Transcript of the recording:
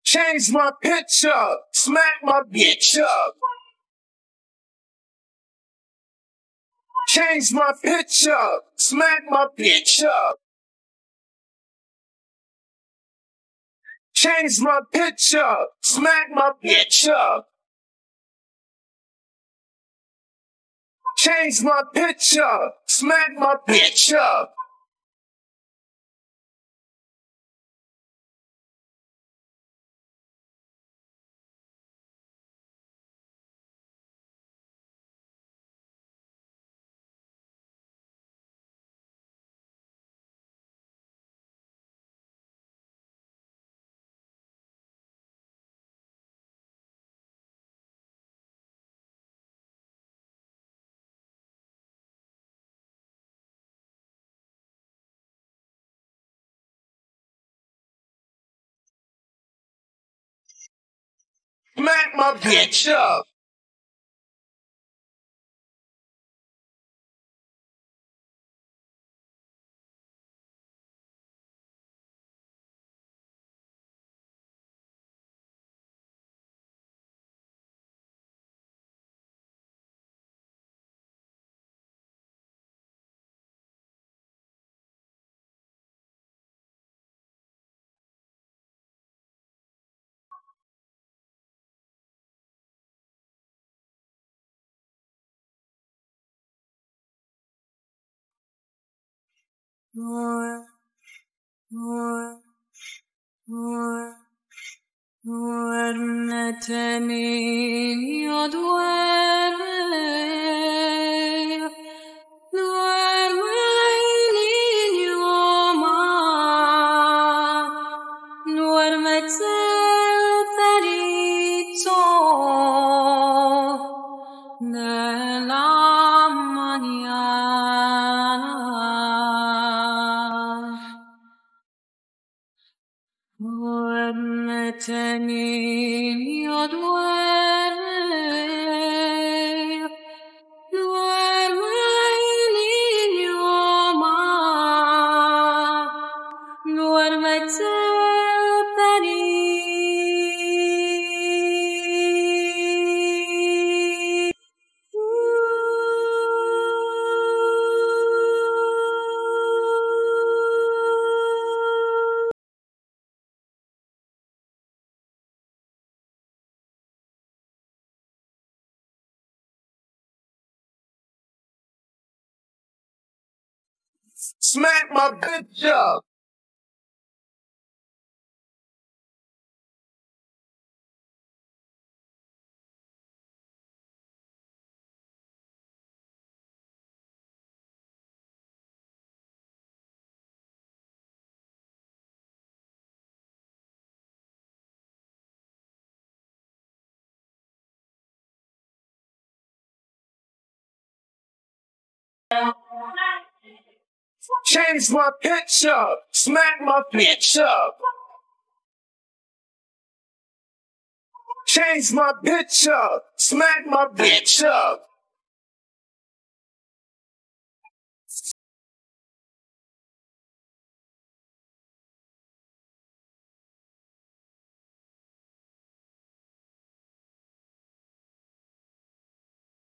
Change my pitch up, smack my bitch up. Change my pitch up, smack my bitch up. Change my pitch up, smack my bitch up. Change my pitch up, smack my bitch up. Smack my bitch up. Duérmete, niño, duerme, duerme, niño, duérmete, perito de la mañana. Duérmete, niño, duerme, duerme, niño, duérmete, Smack my bitch up. Change my pitch up, smack my bitch up. Change my pitch up, smack my bitch up.